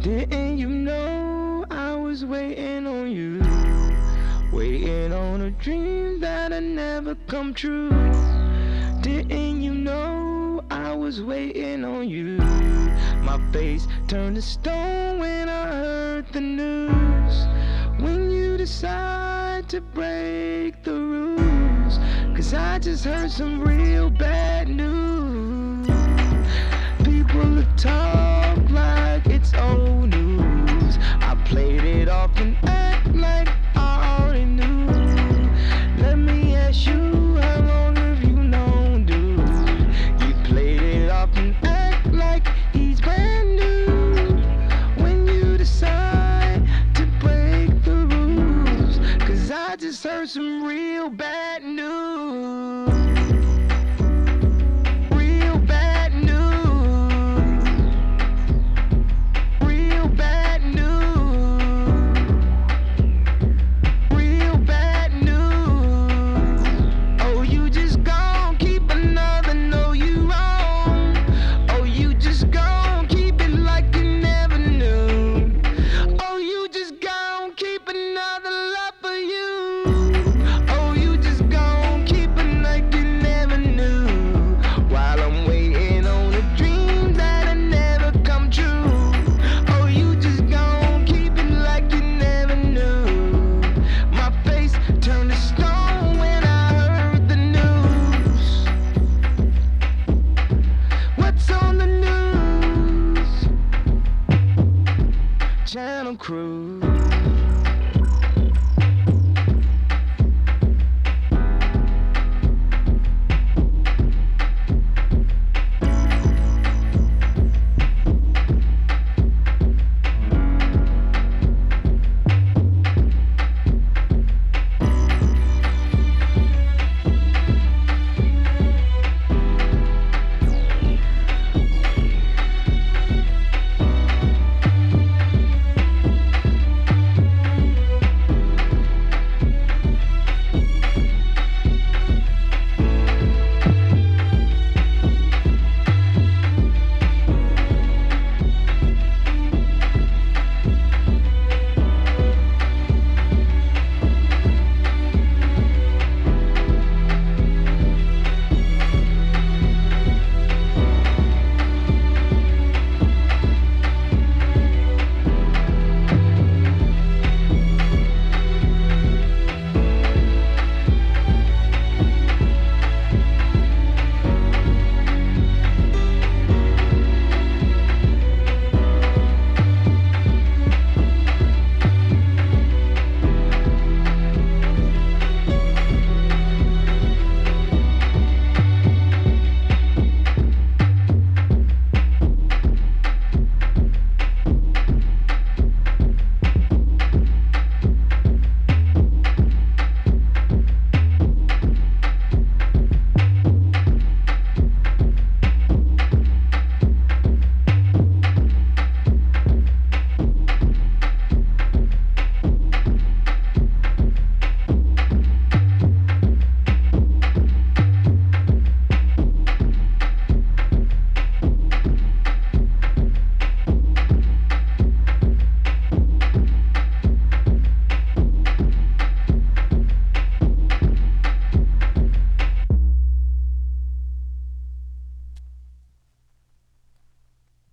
Didn't you know I was waiting on you? Waiting on a dream that'll never come true. Didn't you know I was waiting on you? My face turned to stone when I heard the news. When you decide to break the rules, 'cause I just heard some real bad news. People talk like it's old news. I played it off and act like I already knew. Let me ask you, how long have you known, dude? You played it off and act like he's brand new. When you decide to break the rules, 'cause I just heard some real bad news. Real bad news. Real bad news. Real bad news. Oh, you just gon' keep another know you wrong. Oh, you just gon' keep it like you never knew. Oh, you just gon' keep another love for you. Oh, you just gon' keep it like you never knew. While I'm waiting on a dream that'll never come true. Oh, you just gon' keep it like you never knew. My face turned to stone when I heard the news. What's on the news? Channel Cruise.